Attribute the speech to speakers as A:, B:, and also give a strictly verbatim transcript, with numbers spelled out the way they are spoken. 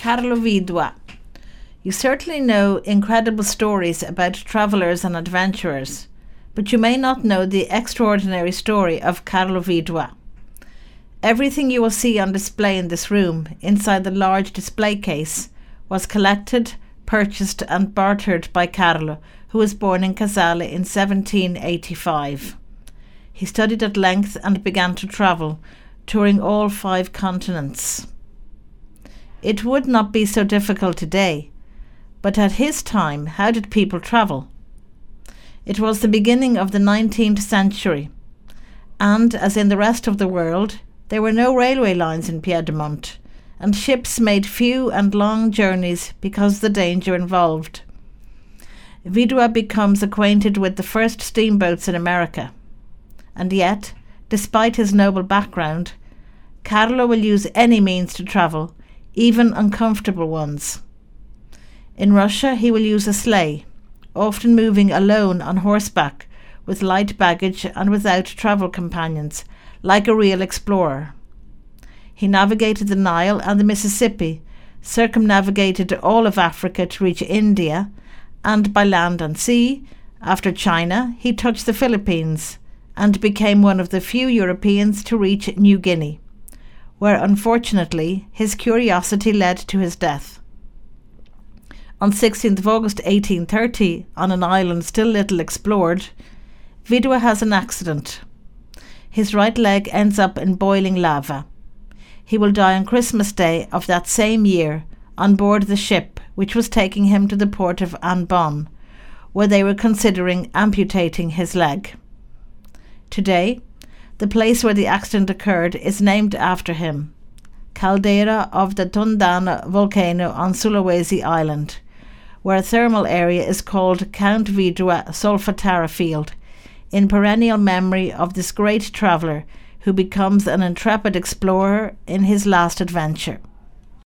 A: Carlo Vidua. You certainly know incredible stories about travellers and adventurers, but you may not know the extraordinary story of Carlo Vidua. Everything you will see on display in this room, inside the large display case, was collected, purchased and bartered by Carlo, who was born in Casale in seventeen eighty-five. He studied at length and began to travel, touring all five continents. It would not be so difficult today, but at his time, how did people travel? It was the beginning of the nineteenth century, and, as in the rest of the world, there were no railway lines in Piedmont, and ships made few and long journeys because of the danger involved. Vidua becomes acquainted with the first steamboats in America, and yet, despite his noble background, Carlo will use any means to travel, even uncomfortable ones. In Russia, he will use a sleigh, often moving alone on horseback, with light baggage and without travel companions, like a real explorer. He navigated the Nile and the Mississippi, circumnavigated all of Africa to reach India, and by land and sea, after China, he touched the Philippines, and became one of the few Europeans to reach New Guinea, where unfortunately his curiosity led to his death. On sixteenth of August eighteen thirty, on an island still little explored, Vidua has an accident. His right leg ends up in boiling lava. He will die on Christmas Day of that same year on board the ship which was taking him to the port of Ambon, where they were considering amputating his leg. Today, the place where the accident occurred is named after him, Caldera of the Tundana volcano on Sulawesi Island, where a thermal area is called Count Vidua Solfatara Field, in perennial memory of this great traveller who becomes an intrepid explorer in his last adventure.